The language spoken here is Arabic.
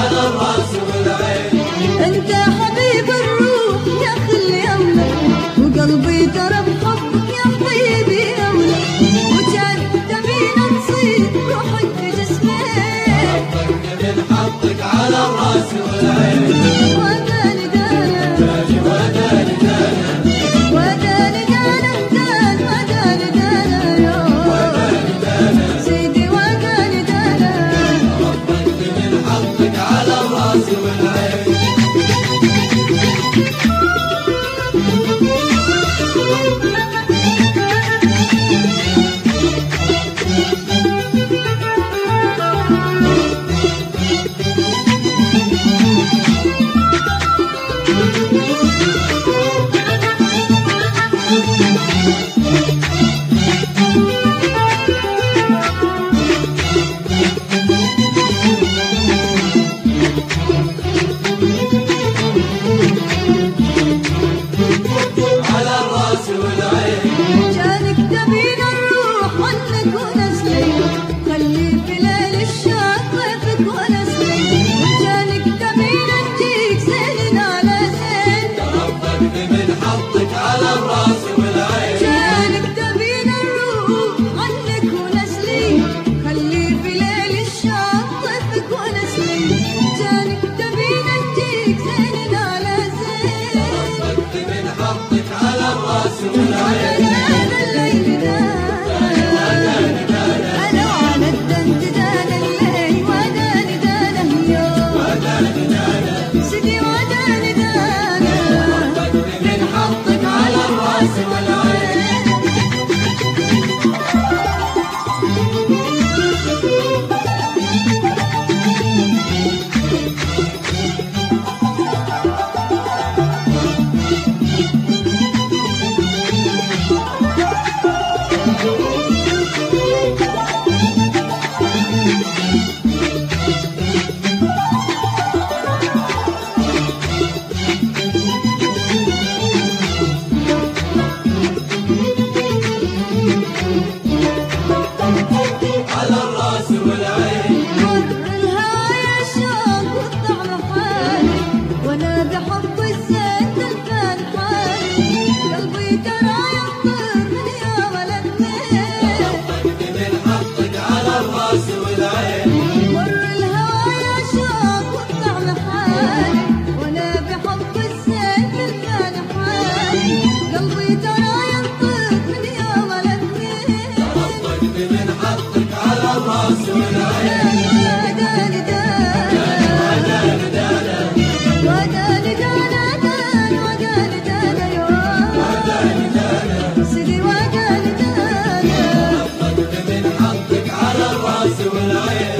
على الراس والعين. انت حبيب الروح يا خلي املك، وقلبي ترى بحبك يا حبيبي اولى، وكان تبينا نصير روحك في جسمي. حبك من حطك على الراس والعين. وداني دانا داني وداني دانا وداني دانا دان وداني دانا يا وداني دانا. سيدي وداني دانا. حبك من حطك على الراس والعين. على الراس والعين. جانك تبين الروح عنك ونسلي، خلي في ليل الشاق ضيفك ونسلي، جانك تبين نجيك زين على زين. حبك من حطك على الراس والعين. جانك تبين الروح عنك ونسلي، خلي في ليل الشاق ضيفك ونسلي، جانك تبين نجيك زين على زين. حبك من حطك على الراس والعين. ودانا الليل دانا أنا وعلى الدنت دانا الليل، وداني دانا اليوم وداني دانا. سيدي وداني دانا. حبك من حطك على الراس والعين. على الراس والعين. مر الهوى شوق والطعم حالي، وانا بحب الزيت الفان حالي، قلبي ترى ينطر من يا ولدتين. حبك من حطك على الراس والعين. مر الهوى شوق والطعم حالي، وانا بحب الزيت الفان حالي، قلبي ترى ينطر من يا ولدتين. حبك من حطك على الراس والعين. وداني دانا وداني دانا وداني دانا وداني دانا يا وداني دانا. سيدي وداني دانا. حبك من حطك على الراس والعين.